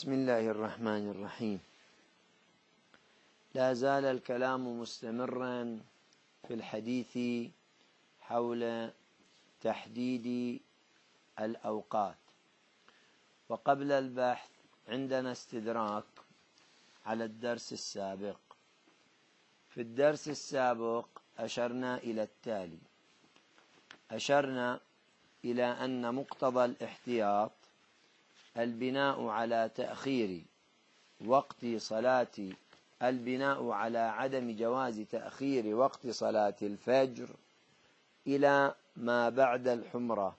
بسم الله الرحمن الرحيم. لا زال الكلام مستمرا في الحديث حول تحديد الأوقات، وقبل البحث عندنا استدراك على الدرس السابق. في الدرس السابق أشرنا إلى التالي: أشرنا إلى أن مقتضى الاحتياط البناء على تأخير وقت صلاة البناء على عدم جواز تأخير وقت صلاة الفجر إلى ما بعد الحمرة،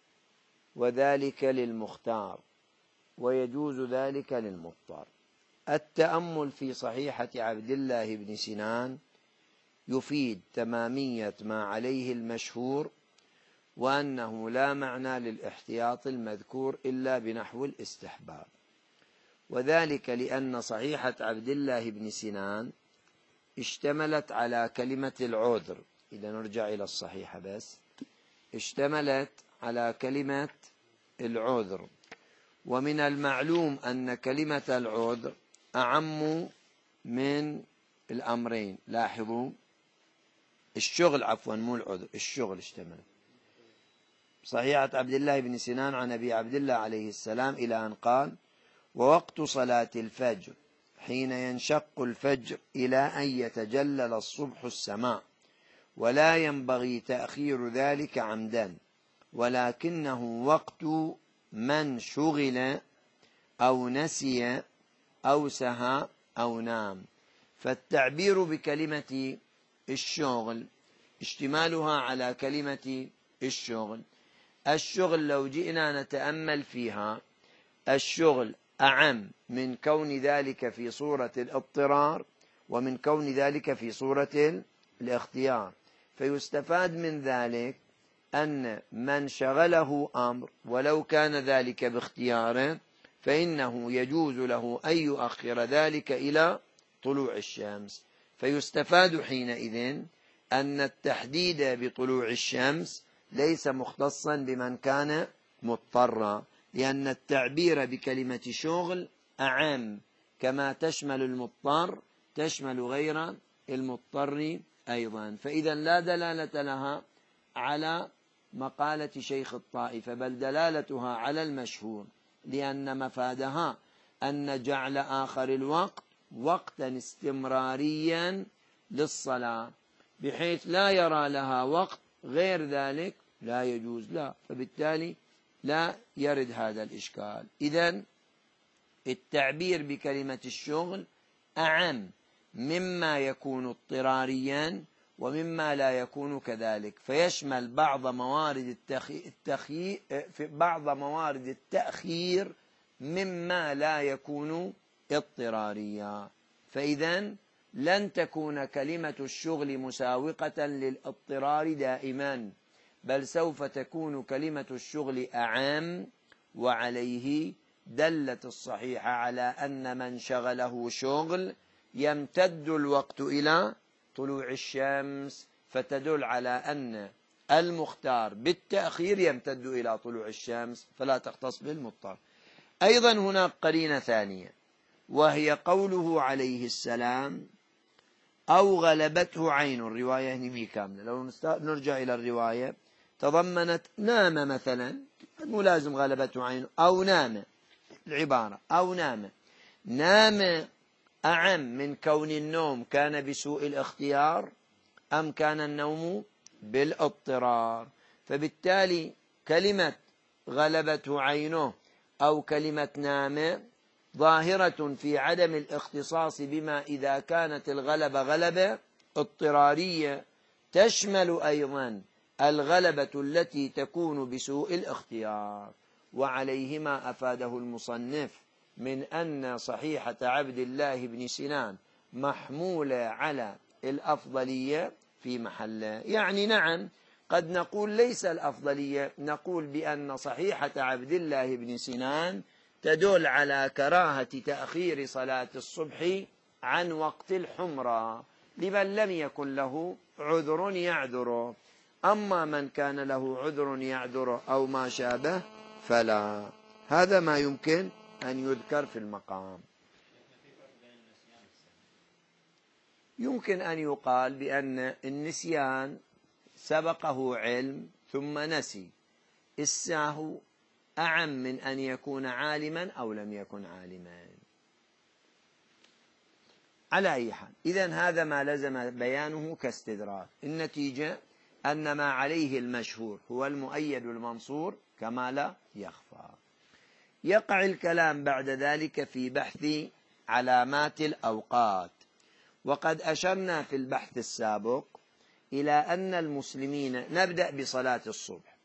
وذلك للمختار، ويجوز ذلك للمضطر. التأمل في صحيحة عبد الله بن سنان يفيد تمامية ما عليه المشهور، وأنه لا معنى للاحتياط المذكور إلا بنحو الاستحباب، وذلك لأن صحيحة عبد الله بن سنان اشتملت على كلمة العذر. إذا نرجع إلى الصحيحة بس، اشتملت على كلمة العذر، ومن المعلوم أن كلمة العذر أعم من الأمرين. لاحظوا، الشغل عفوا مو العذر، الشغل اشتمل. صحيحة عبد الله بن سنان عن أبي عبد الله عليه السلام إلى أن قال: ووقت صلاة الفجر حين ينشق الفجر إلى أن يتجلل الصبح السماء، ولا ينبغي تأخير ذلك عمدا، ولكنه وقت من شغل أو نسي أو سهى أو نام. فالتعبير بكلمة الشغل اشتمالها على كلمة الشغل. الشغل لو جئنا نتأمل فيها، الشغل أعم من كون ذلك في صورة الاضطرار ومن كون ذلك في صورة الاختيار. فيستفاد من ذلك أن من شغله أمر ولو كان ذلك باختياره فإنه يجوز له أن يؤخر ذلك إلى طلوع الشمس. فيستفاد حينئذ أن التحديد بطلوع الشمس ليس مختصا بمن كان مضطرا، لأن التعبير بكلمة شغل أعم، كما تشمل المضطر تشمل غير المضطر أيضا. فإذا لا دلالة لها على مقالة شيخ الطائفة، بل دلالتها على المشهور، لأن مفادها أن جعل آخر الوقت وقتا استمراريا للصلاة بحيث لا يرى لها وقت غير ذلك لا يجوز لا، فبالتالي لا يرد هذا الإشكال. إذن التعبير بكلمة الشغل أعم مما يكون اضطراريا ومما لا يكون كذلك، فيشمل بعض موارد التأخير مما لا يكون اضطراريا. فإذن لن تكون كلمة الشغل مساوقة للاضطرار دائما، بل سوف تكون كلمة الشغل أعام، وعليه دلت الصحيحة على أن من شغله شغل يمتد الوقت إلى طلوع الشمس، فتدل على أن المختار بالتأخير يمتد إلى طلوع الشمس فلا تختص بالمضطر. أيضا هناك قرينة ثانية، وهي قوله عليه السلام: أو غلبته عين. الرواية هني كاملة، لو نرجع إلى الرواية تضمنت نام مثلا، مو لازم غلبته عين، أو نام. العبارة أو نام، نام أعم من كون النوم كان بسوء الاختيار أم كان النوم بالاضطرار. فبالتالي كلمة غلبته عينه أو كلمة نام ظاهرة في عدم الاختصاص بما إذا كانت الغلبة غلبة اضطرارية تشمل أيضا الغلبة التي تكون بسوء الاختيار. وعليهما أفاده المصنف من أن صحيحة عبد الله بن سنان محمولة على الأفضلية في محله. يعني نعم، قد نقول ليس الأفضلية، نقول بأن صحيحة عبد الله بن سنان تدل على كراهة تأخير صلاة الصبح عن وقت الحمرة لمن لم يكن له عذر يعذره. أما من كان له عذر يعذره أو ما شابه فلا. هذا ما يمكن أن يذكر في المقام. يمكن أن يقال بأن النسيان سبقه علم ثم نسي، السهو أعم من أن يكون عالما أو لم يكن عالما. على أي حال، إذن هذا ما لزم بيانه كاستدراك. النتيجة أن ما عليه المشهور هو المؤيد المنصور كما لا يخفى. يقع الكلام بعد ذلك في بحث علامات الأوقات، وقد أشرنا في البحث السابق إلى أن المسلمين، نبدأ بصلاة الصبح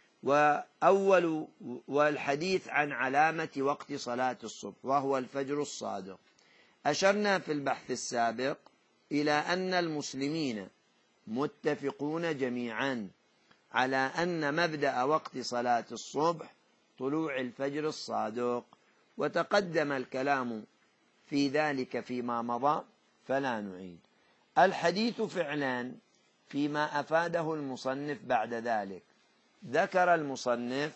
والحديث عن علامة وقت صلاة الصبح وهو الفجر الصادق. أشرنا في البحث السابق إلى أن المسلمين متفقون جميعا على أن مبدأ وقت صلاة الصبح طلوع الفجر الصادق، وتقدم الكلام في ذلك فيما مضى فلا نعيد. الحديث فعلا فيما أفاده المصنف بعد ذلك. ذكر المصنف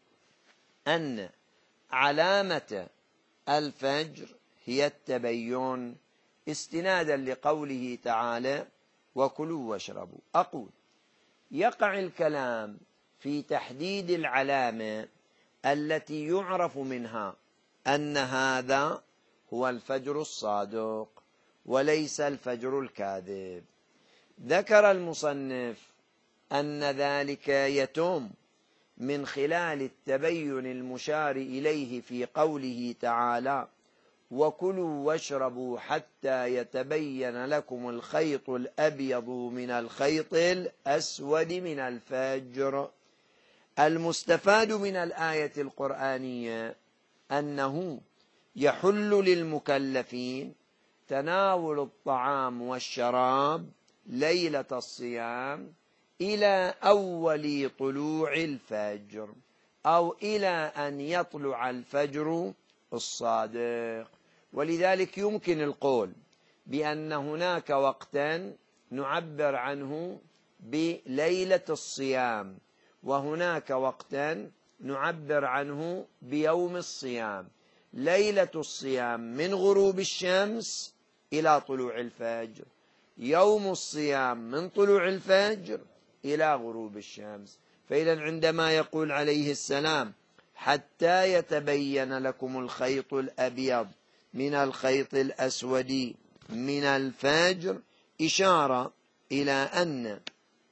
أن علامة الفجر هي التبين، استنادا لقوله تعالى وكلوا واشربوا. أقول يقع الكلام في تحديد العلامة التي يعرف منها أن هذا هو الفجر الصادق وليس الفجر الكاذب. ذكر المصنف أن ذلك يتم من خلال التبين المشار إليه في قوله تعالى وكلوا واشربوا حتى يتبين لكم الخيط الأبيض من الخيط الأسود من الفجر. المستفاد من الآية القرآنية أنه يحل للمكلفين تناول الطعام والشراب ليلة الصيام إلى أول طلوع الفجر أو إلى أن يطلع الفجر الصادق. ولذلك يمكن القول بأن هناك وقتا نعبر عنه بليلة الصيام، وهناك وقتا نعبر عنه بيوم الصيام. ليلة الصيام من غروب الشمس إلى طلوع الفجر، يوم الصيام من طلوع الفجر إلى غروب الشمس. فإذا عندما يقول عليه السلام حتى يتبين لكم الخيط الأبيض من الخيط الأسود من الفجر، إشارة إلى أن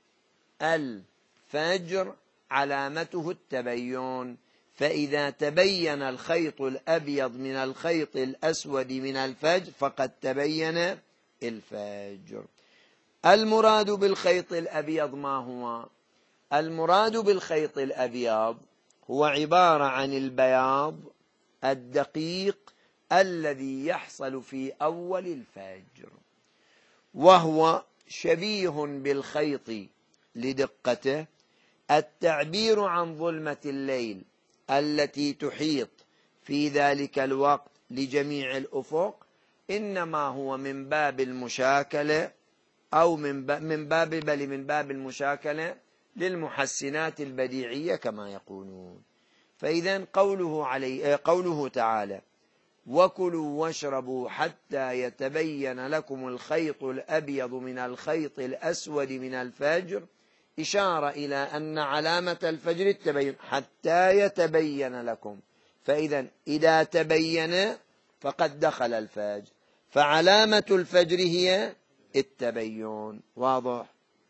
الفجر علامته التبين، فإذا تبين الخيط الأبيض من الخيط الأسود من الفجر فقد تبين الفجر. المراد بالخيط الأبيض ما هو؟ المراد بالخيط الأبيض هو عبارة عن البياض الدقيق الذي يحصل في أول الفجر، وهو شبيه بالخيط لدقته. التعبير عن ظلمة الليل التي تحيط في ذلك الوقت لجميع الأفق إنما هو من باب المشاكلة أو من باب المشاكلة للمحسنات البديعية كما يقولون. فإذا قوله تعالى وكلوا واشربوا حتى يتبين لكم الخيط الأبيض من الخيط الأسود من الفجر إشارة إلى أن علامة الفجر التبين حتى يتبين لكم. فإذا إذا تبين فقد دخل الفجر، فعلامة الفجر هي التبين. واضح؟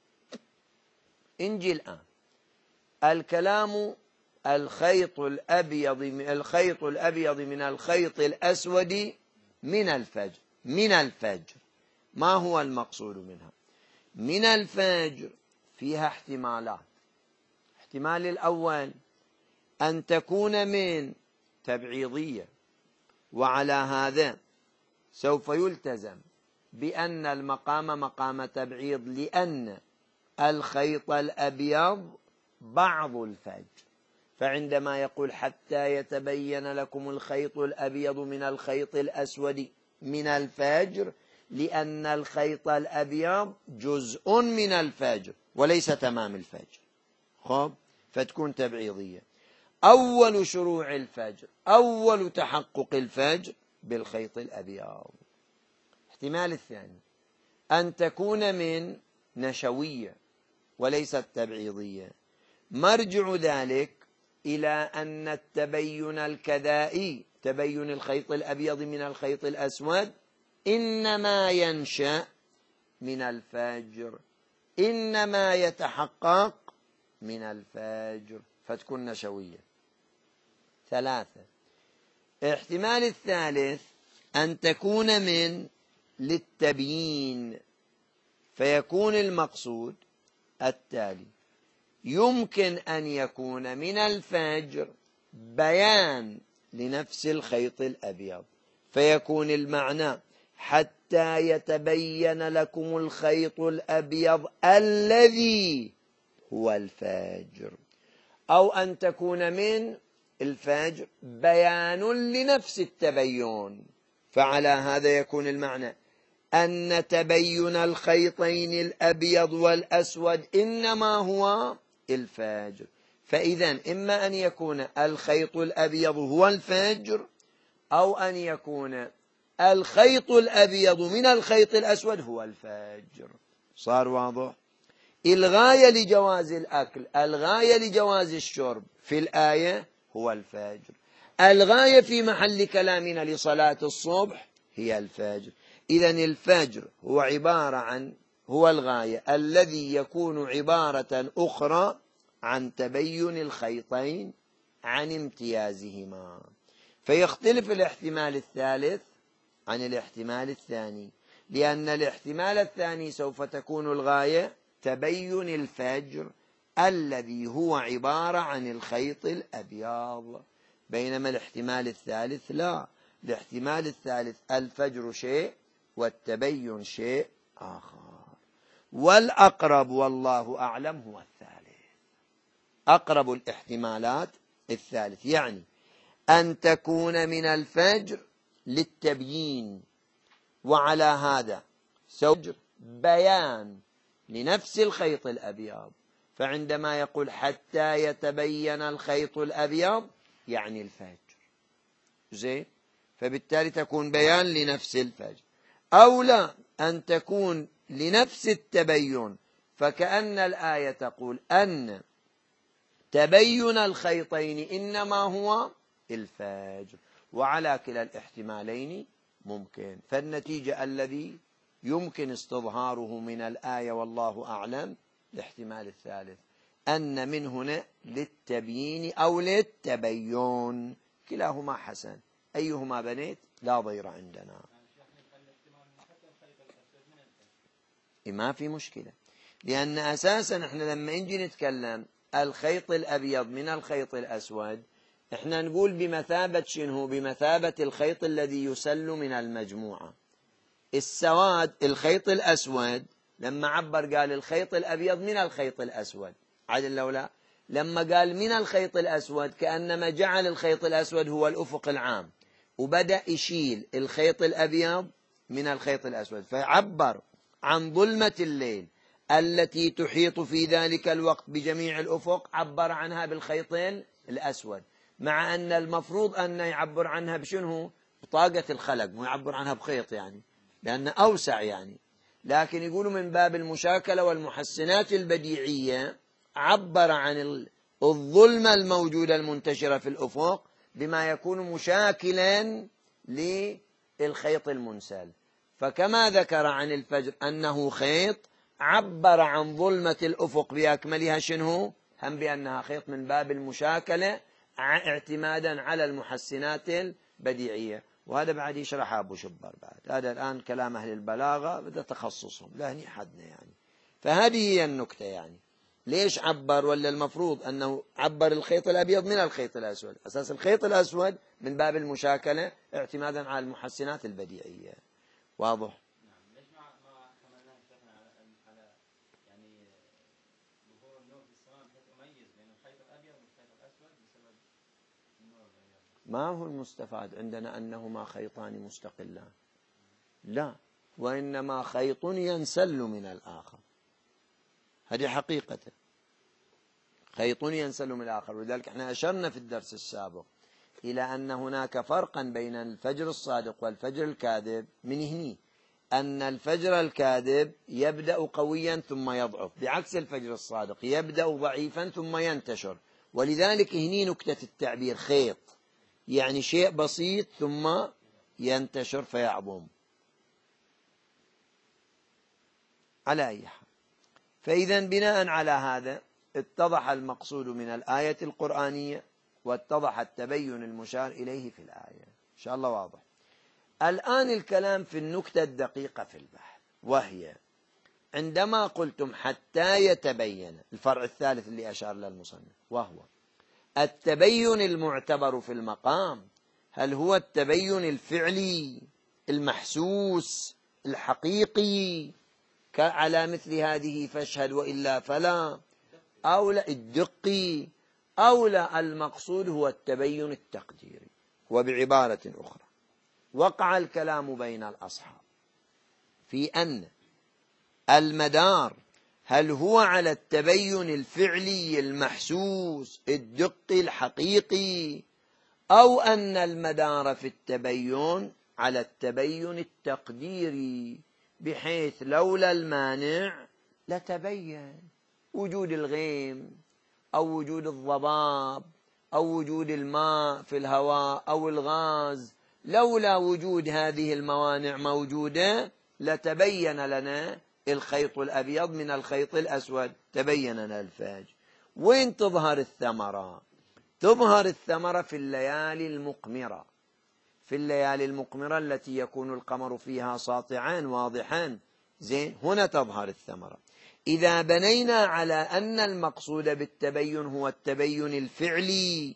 انجي الآن الكلام الخيط الأبيض من الخيط الأسود من الفجر. من الفجر ما هو المقصود منها؟ من الفجر فيها احتمالات. احتمال الأول أن تكون من تبعيضية، وعلى هذا سوف يلتزم بأن المقام مقام تبعيض، لأن الخيط الأبيض بعض الفجر. فعندما يقول حتى يتبين لكم الخيط الأبيض من الخيط الأسود من الفجر، لأن الخيط الأبيض جزء من الفجر وليس تمام الفجر، خب فتكون تبعيضية. أول شروع الفجر، أول تحقق الفجر بالخيط الأبيض. الاحتمال الثاني أن تكون من نشوية وليست تبعيضية. مرجع ذلك إلى أن التبين الكذائي، تبين الخيط الأبيض من الخيط الأسود، إنما ينشأ من الفجر، إنما يتحقق من الفجر، فتكون نشوية. 3. الاحتمال الثالث أن تكون من للتبيين، فيكون المقصود التالي: يمكن أن يكون من الفجر بيان لنفس الخيط الأبيض، فيكون المعنى حتى يتبين لكم الخيط الأبيض الذي هو الفجر، أو أن تكون من الفجر بيان لنفس التبين، فعلى هذا يكون المعنى أن تبين الخيطين الأبيض والأسود إنما هو الفجر. فإذا إما أن يكون الخيط الأبيض هو الفجر، أو أن يكون الخيط الأبيض من الخيط الأسود هو الفجر. صار واضح؟ الغاية لجواز الأكل، الغاية لجواز الشرب في الآية هو الفجر، الغاية في محل كلامنا لصلاة الصبح هي الفجر. إذن الفجر هو عبارة عن، هو الغاية الذي يكون عبارة أخرى عن تبين الخيطين عن امتيازهما. فيختلف الاحتمال الثالث عن الاحتمال الثاني، لأن الاحتمال الثاني سوف تكون الغاية تبين الفجر الذي هو عبارة عن الخيط الأبيض، بينما الاحتمال الثالث لا، الاحتمال الثالث الفجر شيء والتبين شيء آخر. والأقرب والله أعلم هو الثالث، أقرب الاحتمالات الثالث، يعني أن تكون من الفجر للتبيين، وعلى هذا سوف بيان لنفس الخيط الأبيض، فعندما يقول حتى يتبين الخيط الأبيض يعني الفجر، زين، فبالتالي تكون بيان لنفس الفجر. أو لا، أن تكون لنفس التبين، فكأن الآية تقول أن تبين الخيطين إنما هو الفجر، وعلى كلا الاحتمالين ممكن. فالنتيجة الذي يمكن استظهاره من الآية والله أعلم الاحتمال الثالث، أن من هنا للتبيين أو للتبين، كلاهما حسن، أيهما بنيت لا ضير عندنا، ما في مشكلة. لأن أساسا احنا لما نجي نتكلم الخيط الأبيض من الخيط الأسود، احنا نقول بمثابة شنو؟ بمثابة الخيط الذي يسل من المجموعة. السواد الخيط الأسود لما عبر قال الخيط الأبيض من الخيط الأسود، عدل لو لا، لما قال من الخيط الأسود كأنما جعل الخيط الأسود هو الأفق العام، وبدأ يشيل الخيط الأبيض من الخيط الأسود، فعبر عن ظلمة الليل التي تحيط في ذلك الوقت بجميع الأفق، عبر عنها بالخيط الأسود، مع أن المفروض أن يعبر عنها بشنو؟ بطاقة الخلق، مو يعبر عنها بخيط يعني، لأن أوسع يعني. لكن يقولوا من باب المشاكلة والمحسنات البديعية عبر عن الظلمة الموجودة المنتشرة في الأفق بما يكون مشاكلا للخيط المنسل. فكما ذكر عن الفجر أنه خيط، عبر عن ظلمة الأفق بأكملها شنو؟ هم بأنها خيط من باب المشاكلة اعتمادا على المحسنات البديعية. وهذا بعد يشرحها أبو شبر بعد، هذا الآن كلام أهل البلاغة بدأ تخصصهم، لا هني حدنا يعني. فهذه هي النكتة يعني، ليش عبر؟ ولا المفروض أنه عبر الخيط الأبيض من الخيط الأسود، أساس الخيط الأسود من باب المشاكلة اعتمادا على المحسنات البديعية. واضح؟ ليش ما حملناه شيخنا على يعني ظهور النور في السماء بحيث يميز بين الخيط الأبيض والخيط الأسود بسبب النور؟ ما هو المستفاد عندنا أنهما خيطان مستقلان، لا، وإنما خيط ينسل من الآخر، هذه حقيقة، خيط ينسلم الآخر. ولذلك احنا أشرنا في الدرس السابق إلى أن هناك فرقا بين الفجر الصادق والفجر الكاذب من هني، أن الفجر الكاذب يبدأ قويا ثم يضعف، بعكس الفجر الصادق يبدأ ضعيفا ثم ينتشر. ولذلك هني نكتة التعبير خيط، يعني شيء بسيط ثم ينتشر فيعظم. على أي حال، فإذا بناء على هذا اتضح المقصود من الآية القرآنية واتضح التبين المشار إليه في الآية. إن شاء الله واضح. الآن الكلام في النكتة الدقيقة في البحث، وهي عندما قلتم حتى يتبين، الفرع الثالث اللي أشار له المصنف، وهو التبين المعتبر في المقام، هل هو التبين الفعلي المحسوس الحقيقي على مثل هذه فاشهد وإلا فلا، أو لا الدقي، أو لا المقصود هو التبين التقديري؟ وبعبارة أخرى، وقع الكلام بين الأصحاب في أن المدار هل هو على التبين الفعلي المحسوس الدقي الحقيقي، أو أن المدار في التبين على التبين التقديري، بحيث لولا المانع لتبين وجود الغيم أو وجود الضباب أو وجود الماء في الهواء أو الغاز، لولا وجود هذه الموانع موجودة لتبين لنا الخيط الأبيض من الخيط الأسود، تبين لنا الفاج. وين تظهر الثمرة؟ تظهر الثمرة في الليالي المقمرة، في الليالي المقمرة التي يكون القمر فيها ساطعا واضحا، زين، هنا تظهر الثمرة. إذا بنينا على أن المقصود بالتبين هو التبين الفعلي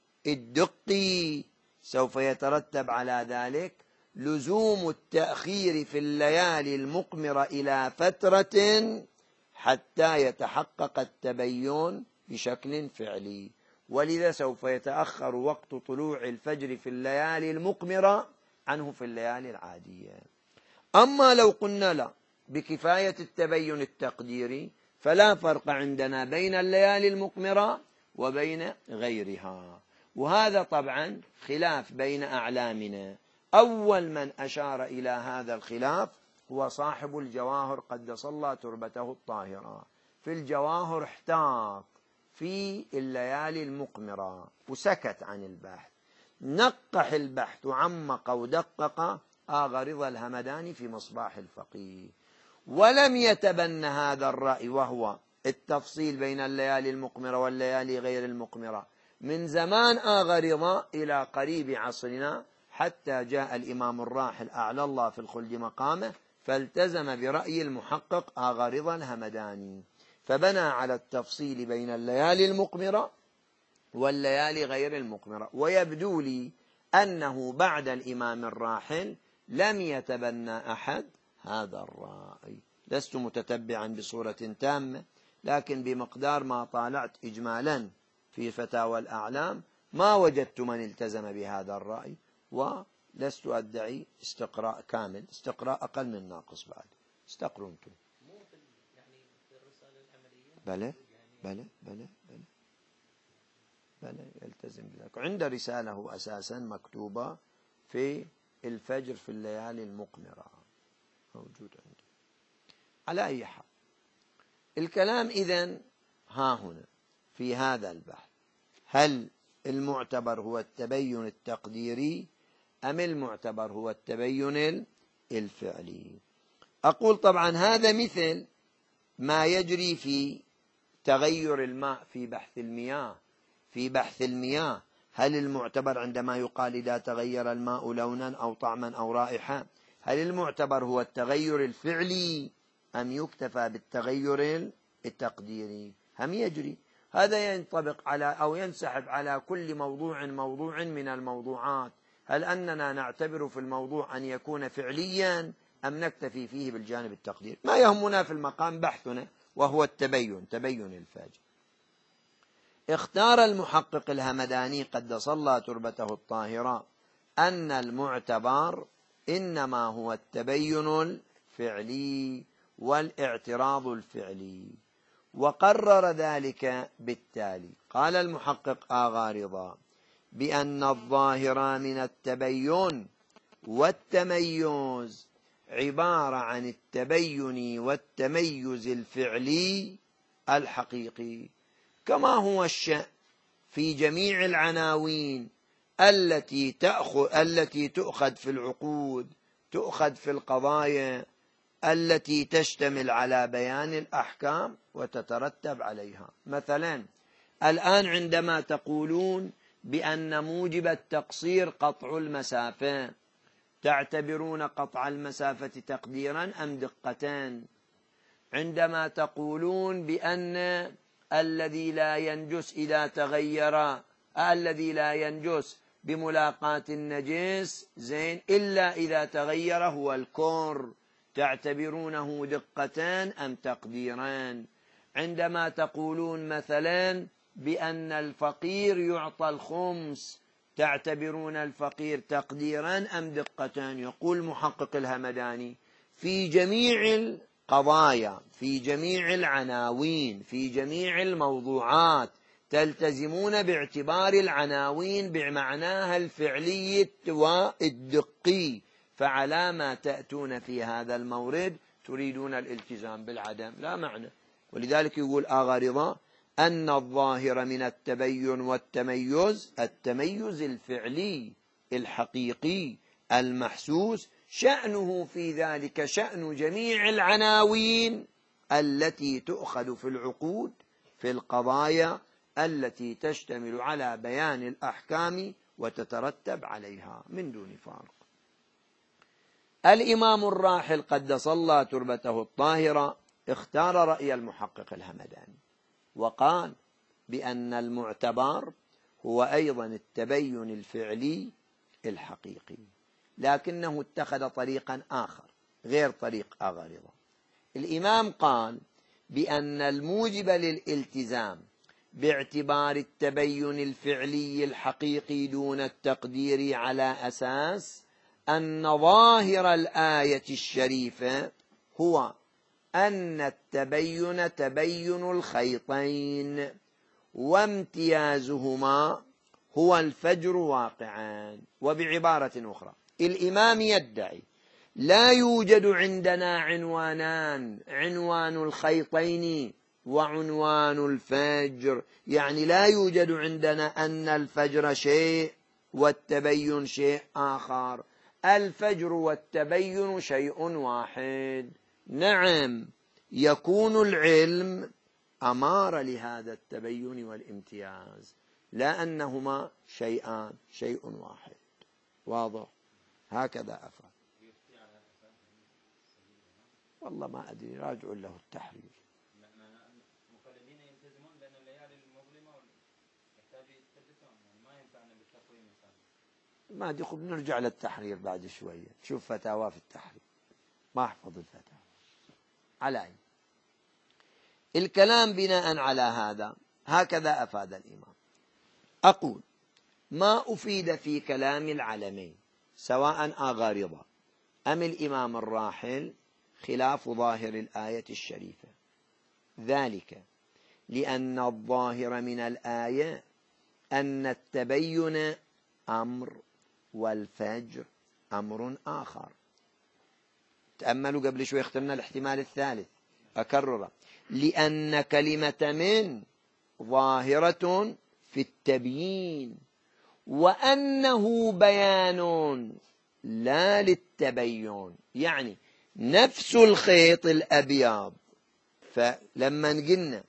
الدقي، سوف يترتب على ذلك لزوم التأخير في الليالي المقمرة إلى فترة حتى يتحقق التبين بشكل فعلي. ولذا سوف يتأخر وقت طلوع الفجر في الليالي المقمرة عنه في الليالي العادية. أما لو قلنا لا، بكفاية التبين التقديري، فلا فرق عندنا بين الليالي المقمرة وبين غيرها. وهذا طبعا خلاف بين أعلامنا. أول من أشار إلى هذا الخلاف هو صاحب الجواهر قدس الله تربته الطاهرة. في الجواهر احتاط في الليالي المقمرة وسكت عن البحث، نقح البحث وعمق ودقق رضا الهمداني في مصباح الفقيه، ولم يتبن هذا الرأي وهو التفصيل بين الليالي المقمرة والليالي غير المقمرة من زمان رضا إلى قريب عصرنا، حتى جاء الإمام الراحل أعلى الله في الخلد مقامه فالتزم برأي المحقق رضا الهمداني، فبنى على التفصيل بين الليالي المقمرة والليالي غير المقمرة. ويبدو لي أنه بعد الإمام الراحل لم يتبنى أحد هذا الرأي. لست متتبعا بصورة تامة، لكن بمقدار ما طالعت إجمالا في فتاوى الأعلام ما وجدت من التزم بهذا الرأي، ولست أدعي استقراء كامل، استقراء أقل من ناقص. بعد استقروا أنتم. بلى بلى بلى بلى بلى يلتزم بذلك. عند رسالة أساسا مكتوبة في الفجر في الليالي المقمرة، موجود عندي. على أي حال، الكلام إذن ها هنا في هذا البحث، هل المعتبر هو التبين التقديري أم المعتبر هو التبين الفعلي؟ أقول طبعا هذا مثل ما يجري في تغير الماء في بحث المياه. في بحث المياه هل المعتبر عندما يقال إذا تغير الماء لونا أو طعما أو رائحة، هل المعتبر هو التغير الفعلي أم يكتفى بالتغير التقديري؟ هم يجري هذا ينطبق على أو ينسحب على كل موضوع من الموضوعات. هل أننا نعتبر في الموضوع أن يكون فعليا أم نكتفي فيه بالجانب التقديري؟ ما يهمنا في المقام بحثنا وهو التبين، تبين الفاجر. اختار المحقق الهمداني قدس الله تربته الطاهرة أن المعتبر إنما هو التبين الفعلي والاعتراض الفعلي. وقرر ذلك بالتالي. قال المحقق آغا رضا بأن الظاهر من التبين والتميز عبارة عن التبين والتميز الفعلي الحقيقي، كما هو الشأن في جميع العناوين التي تؤخذ في العقود، تؤخذ في القضايا التي تشتمل على بيان الأحكام وتترتب عليها. مثلا الآن عندما تقولون بأن موجب التقصير قطع المسافة، تعتبرون قطع المسافة تقديرا أم دقتان؟ عندما تقولون بأن الذي لا ينجس إذا تغير، الذي لا ينجس بملاقاة النجس زين إلا إذا تغير هو الكر، تعتبرونه دقتان أم تقديران؟ عندما تقولون مثلا بأن الفقير يعطى الخمس، تعتبرون الفقير تقديرا أم دقتان؟ يقول محقق الهمداني في جميع القضايا، في جميع العناوين، في جميع الموضوعات تلتزمون باعتبار العناوين بمعناها الفعلي والدقي، فعلى ما تأتون في هذا المورد تريدون الالتزام بالعدم، لا معنى. ولذلك يقول آغا رضا أن الظاهر من التبين والتميز التميز الفعلي الحقيقي المحسوس، شأنه في ذلك شأن جميع العناوين التي تؤخذ في العقود في القضايا التي تشتمل على بيان الأحكام وتترتب عليها من دون فارق. الإمام الراحل قدس الله تربته الطاهرة اختار رأي المحقق الهمداني وقال بأن المعتبر هو أيضا التبين الفعلي الحقيقي، لكنه اتخذ طريقا آخر غير طريق آغا رضا. الإمام قال بأن الموجب للالتزام باعتبار التبين الفعلي الحقيقي دون التقدير على أساس أن ظاهر الآية الشريفة هو أن التبين تبين الخيطين وامتيازهما هو الفجر واقعان. وبعبارة أخرى الإمام يدعي لا يوجد عندنا عنوانان، عنوان الخيطين وعنوان الفجر، يعني لا يوجد عندنا أن الفجر شيء والتبين شيء آخر، الفجر والتبين شيء واحد. نعم يكون العلم أمارة لهذا التبين والامتياز، لا أنهما شيئان، شيء واحد. واضح؟ هكذا أفعل. والله ما أدري، راجع له التحرير. المقلدين يلتزمون بأن الليالي المظلمة يحتاج يتثبتون، ما ينفعنا بالتقويم مثلا. ما أدري، بنرجع للتحرير بعد شوية، شوف فتاوى في التحرير، ما أحفظ الفتاوى. على أي الكلام بناء على هذا هكذا أفاد الإمام. أقول ما أفيد في كلام العلمين سواء آغا رضا أم الإمام الراحل خلاف ظاهر الآية الشريفة، ذلك لأن الظاهر من الآية أن التبين أمر والفجر أمر آخر. تأملوا قبل شوي اخترنا الاحتمال الثالث، أكرره، لأن كلمة من ظاهرة في التبيين وأنه بيان لا للتبين، يعني نفس الخيط الأبيض. فلما قلنا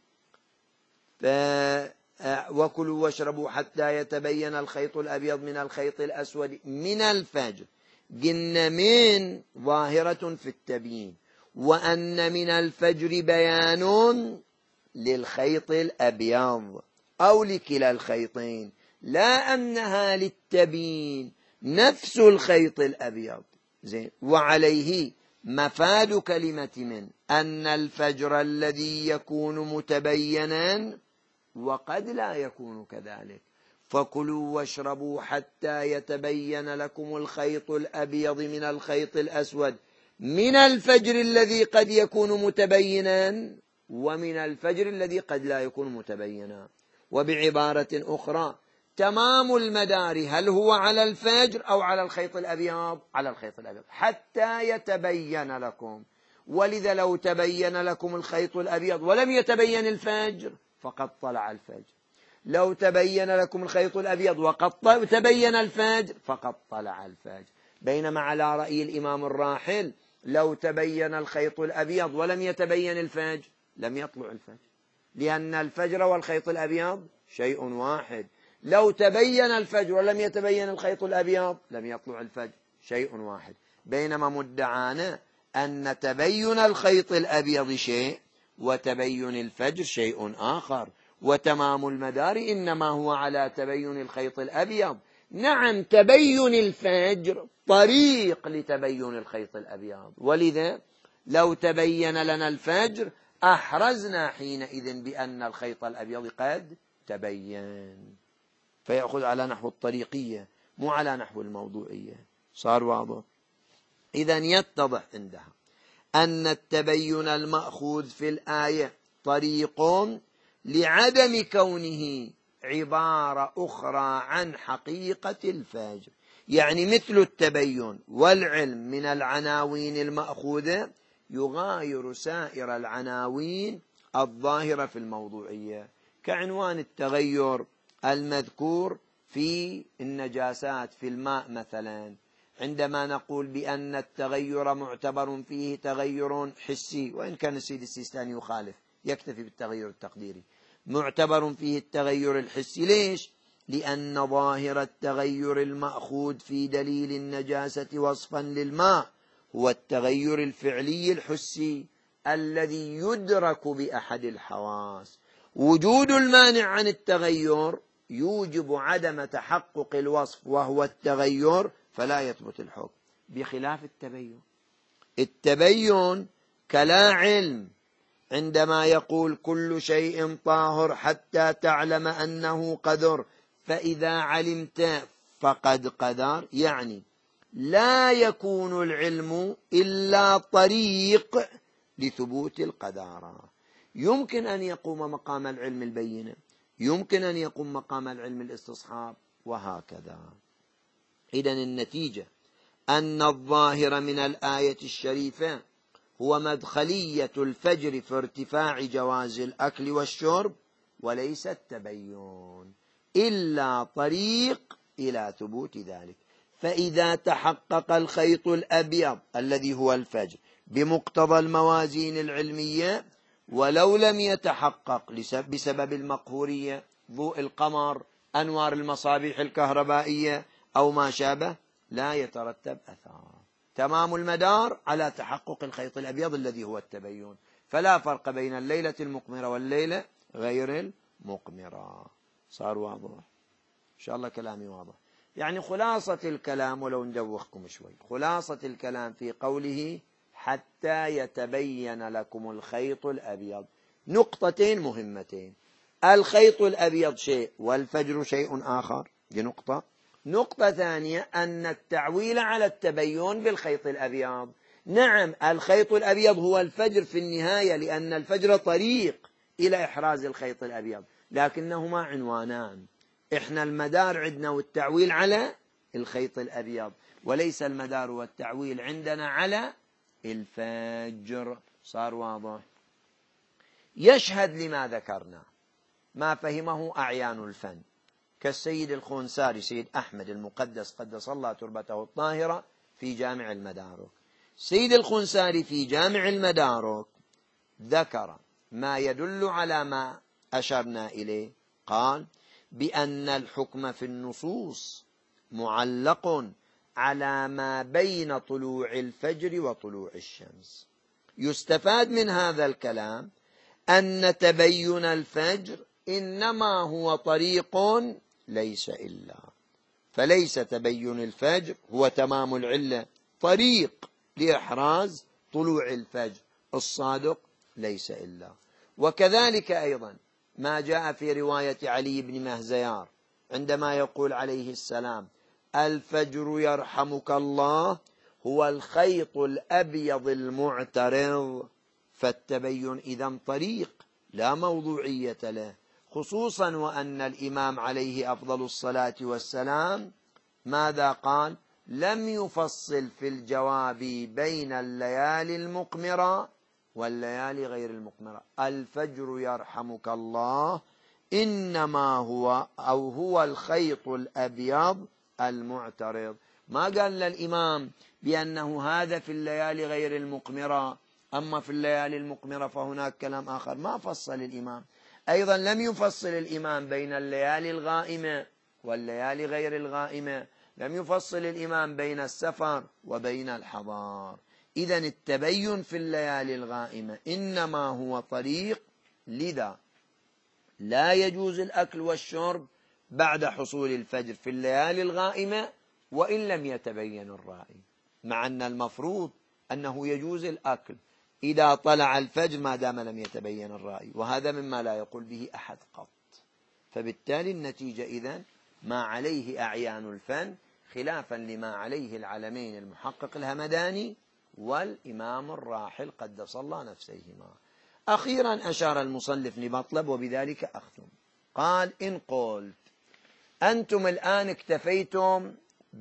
وكلوا واشربوا حتى يتبين الخيط الأبيض من الخيط الأسود من الفجر، قلنا من ظاهرة في التبيين وأن من الفجر بيان للخيط الأبيض أو لكلا الخيطين، لا أنها للتبيين نفس الخيط الأبيض. زين. وعليه مفاد كلمة من أن الفجر الذي يكون متبينا وقد لا يكون كذلك، فكلوا واشربوا حتى يتبين لكم الخيط الأبيض من الخيط الأسود من الفجر الذي قد يكون متبينا ومن الفجر الذي قد لا يكون متبينا. وبعبارة أخرى تمام المدار هل هو على الفجر أو على الخيط الأبيض؟ على الخيط الأبيض حتى يتبين لكم. ولذا لو تبين لكم الخيط الأبيض ولم يتبين الفجر فقد طلع الفجر، لو تبين لكم الخيط الأبيض وقد تبين الفجر فقد طلع الفجر. بينما على رأي الإمام الراحل لو تبين الخيط الأبيض ولم يتبين الفجر لم يطلع الفجر، لأن الفجر والخيط الأبيض شيء واحد. لو تبين الفجر ولم يتبين الخيط الأبيض لم يطلع الفجر، شيء واحد. بينما مدعانا أن تبين الخيط الأبيض شيء وتبين الفجر شيء آخر، وتمام المدار إنما هو على تبين الخيط الأبيض. نعم تبين الفجر طريق لتبين الخيط الأبيض، ولذا لو تبين لنا الفجر أحرزنا حينئذ بأن الخيط الأبيض قد تبين، فيأخذ على نحو الطريقية مو على نحو الموضوعية. صار واضح؟ إذن يتضح عندها أن التبين المأخوذ في الآية طريق لعدم كونه عبارة أخرى عن حقيقة الفجر، يعني مثل التبين والعلم من العناوين المأخوذة يغاير سائر العناوين الظاهرة في الموضوعية، كعنوان التغير المذكور في النجاسات في الماء مثلا، عندما نقول بأن التغير معتبر فيه تغير حسي، وإن كان السيد السيستاني يخالف يكتفي بالتغير التقديري، معتبر فيه التغير الحسي. ليش؟ لأن ظاهر التغير المأخوذ في دليل النجاسة وصفا للماء هو التغير الفعلي الحسي الذي يدرك بأحد الحواس. وجود المانع عن التغير يوجب عدم تحقق الوصف وهو التغير، فلا يثبت الحكم، بخلاف التبين. التبين كلا علم، عندما يقول كل شيء طاهر حتى تعلم أنه قدر فإذا علمت فقد قدر، يعني لا يكون العلم إلا طريق لثبوت القدارة. يمكن أن يقوم مقام العلم البينة، يمكن أن يقوم مقام العلم الاستصحاب، وهكذا. إذن النتيجة أن الظاهر من الآية الشريفة هو مدخلية الفجر في ارتفاع جواز الأكل والشرب، وليس التبين إلا طريق إلى ثبوت ذلك. فإذا تحقق الخيط الأبيض الذي هو الفجر بمقتضى الموازين العلمية، ولو لم يتحقق بسبب المقهورية، ضوء القمر، أنوار المصابيح الكهربائية أو ما شابه، لا يترتب أثار. تمام المدار على تحقق الخيط الأبيض الذي هو التبين، فلا فرق بين الليلة المقمرة والليلة غير المقمرة. صار واضح؟ إن شاء الله كلامي واضح. يعني خلاصة الكلام، ولو ندوخكم شوي، خلاصة الكلام في قوله حتى يتبين لكم الخيط الأبيض نقطتين مهمتين: الخيط الأبيض شيء والفجر شيء آخر، دي نقطة. نقطة ثانية أن التعويل على التبين بالخيط الأبيض، نعم الخيط الأبيض هو الفجر في النهاية، لأن الفجر طريق إلى إحراز الخيط الأبيض، لكنهما عنوانان. إحنا المدار عندنا والتعويل على الخيط الأبيض، وليس المدار والتعويل عندنا على الفجر. صار واضح؟ يشهد لما ذكرنا ما فهمه أعيان الفن كالسيد الخنساري، سيد أحمد المقدس قدس الله تربته الطاهرة، في جامع المدارك. سيد الخنساري في جامع المدارك ذكر ما يدل على ما أشرنا إليه، قال بأن الحكم في النصوص معلق على ما بين طلوع الفجر وطلوع الشمس. يستفاد من هذا الكلام أن تبين الفجر إنما هو طريق ليس إلا، فليس تبين الفجر هو تمام العلة، طريق لإحراز طلوع الفجر الصادق ليس إلا. وكذلك أيضا ما جاء في رواية علي بن مهزيار عندما يقول عليه السلام الفجر يرحمك الله هو الخيط الأبيض المعترض، فالتبين إذن طريق لا موضوعية له، خصوصا وأن الإمام عليه أفضل الصلاة والسلام ماذا قال؟ لم يفصل في الجواب بين الليالي المقمرة والليالي غير المقمرة. الفجر يرحمك الله إنما هو الخيط الأبيض المعترض. ما قال للإمام بأنه هذا في الليالي غير المقمرة، أما في الليالي المقمرة فهناك كلام آخر. ما فصل الإمام. أيضا لم يفصل الإمام بين الليالي الغائمة والليالي غير الغائمة، لم يفصل الإمام بين السفر وبين الحضار. إذن التبين في الليالي الغائمة إنما هو طريق، لذا لا يجوز الأكل والشرب بعد حصول الفجر في الليالي الغائمة وإن لم يتبين الرائي، مع أن المفروض أنه يجوز الأكل إذا طلع الفجر ما دام لم يتبين الرائي، وهذا مما لا يقول به أحد قط. فبالتالي النتيجة إذن ما عليه أعيان الفن خلافا لما عليه العلمين المحقق الهمداني والإمام الراحل قدس الله نفسيهما. أخيرا أشار المصنف لمطلب وبذلك أختم. قال: إن قلت أنتم الآن اكتفيتم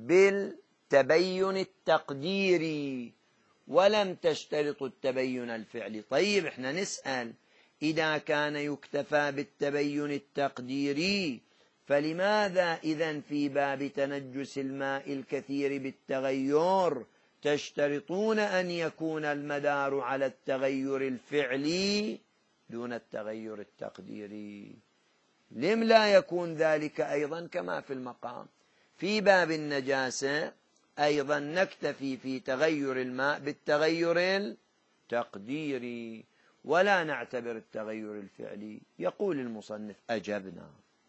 بالتبين التقديري ولم تشترطوا التبين الفعلي، طيب احنا نسأل إذا كان يكتفى بالتبين التقديري فلماذا إذن في باب تنجس الماء الكثير بالتغير تشترطون أن يكون المدار على التغير الفعلي دون التغير التقديري؟ لم لا يكون ذلك أيضا كما في المقام؟ في باب النجاسة أيضا نكتفي في تغير الماء بالتغير التقديري ولا نعتبر التغير الفعلي. يقول المصنف: أجبنا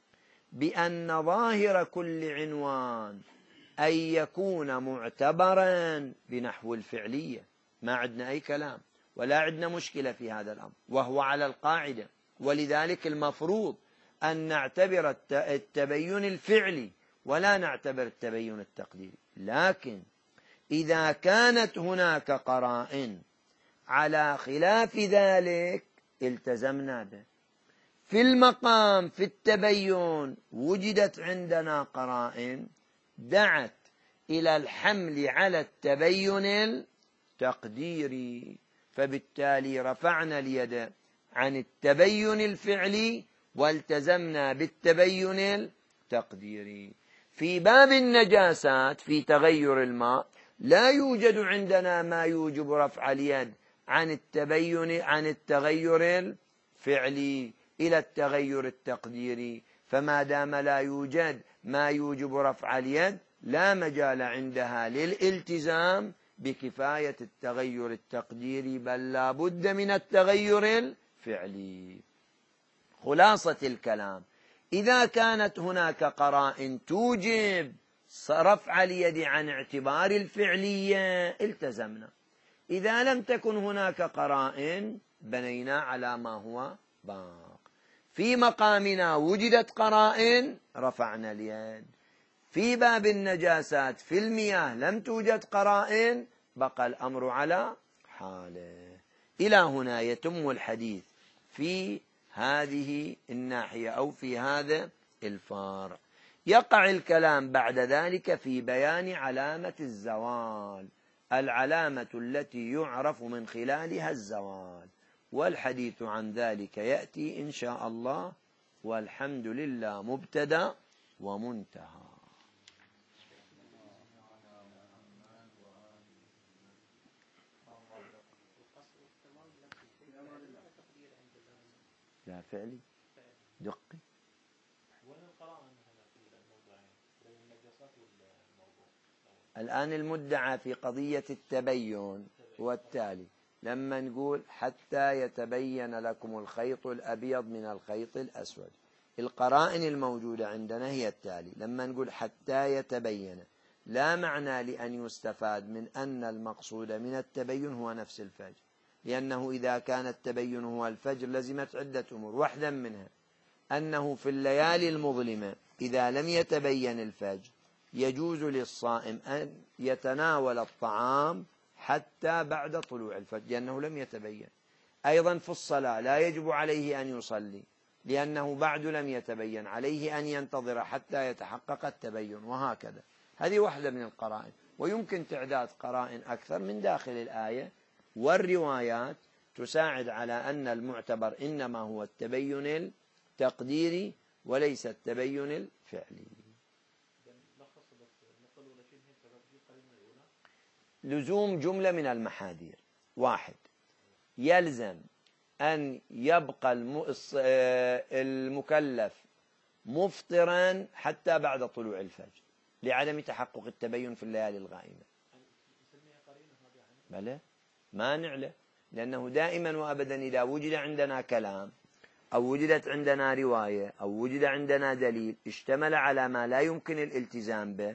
بأن ظاهر كل عنوان أن يكون معتبرا بنحو الفعلية، ما عندنا أي كلام ولا عندنا مشكلة في هذا الأمر، وهو على القاعدة. ولذلك المفروض أن نعتبر التبين الفعلي ولا نعتبر التبين التقديري. لكن إذا كانت هناك قرائن على خلاف ذلك التزمنا به. في المقام في التبين وجدت عندنا قرائن دعت إلى الحمل على التبين التقديري، فبالتالي رفعنا اليد عن التبين الفعلي والتزمنا بالتبين التقديري. في باب النجاسات في تغير الماء لا يوجد عندنا ما يوجب رفع اليد عن التغير الفعلي إلى التغير التقديري، فما دام لا يوجد ما يوجب رفع اليد لا مجال عندها للالتزام بكفاية التغير التقديري، بل لا بد من التغير الفعلي. خلاصة الكلام: إذا كانت هناك قرائن توجب رفع اليد عن اعتبار الفعلية التزمنا. إذا لم تكن هناك قرائن بنينا على ما هو باق. في مقامنا وجدت قرائن رفعنا اليد. في باب النجاسات في المياه لم توجد قرائن بقى الأمر على حاله. إلى هنا يتم الحديث في هذه الناحية أو في هذا الفارع. يقع الكلام بعد ذلك في بيان علامة الزوال، العلامة التي يعرف من خلالها الزوال، والحديث عن ذلك يأتي إن شاء الله، والحمد لله مبتدأ ومنتهى. لا فعلي دقي. الآن المدعى في قضية التبين هو التالي: لما نقول حتى يتبين لكم الخيط الأبيض من الخيط الأسود، القرائن الموجودة عندنا هي التالي: لما نقول حتى يتبين لا معنى لأن يستفاد من أن المقصود من التبين هو نفس الفجر، لأنه إذا كان التبين هو الفجر لزمت عدة أمور، واحدا منها أنه في الليالي المظلمة إذا لم يتبين الفجر يجوز للصائم أن يتناول الطعام حتى بعد طلوع الفجر لأنه لم يتبين. أيضا في الصلاة لا يجب عليه أن يصلي لأنه بعد لم يتبين، عليه أن ينتظر حتى يتحقق التبين، وهكذا. هذه واحدة من القرائن، ويمكن تعداد قرائن أكثر من داخل الآية والروايات تساعد على أن المعتبر إنما هو التبين التقديري وليس التبين الفعلي. لزوم جملة من المحاذير: واحد، يلزم أن يبقى المكلف مفطرا حتى بعد طلوع الفجر لعدم تحقق التبين في الليالي الغائمة. بلى ما نعلم، لأنه دائما وأبدا إذا وجد عندنا كلام أو وجدت عندنا رواية أو وجد عندنا دليل اشتمل على ما لا يمكن الالتزام به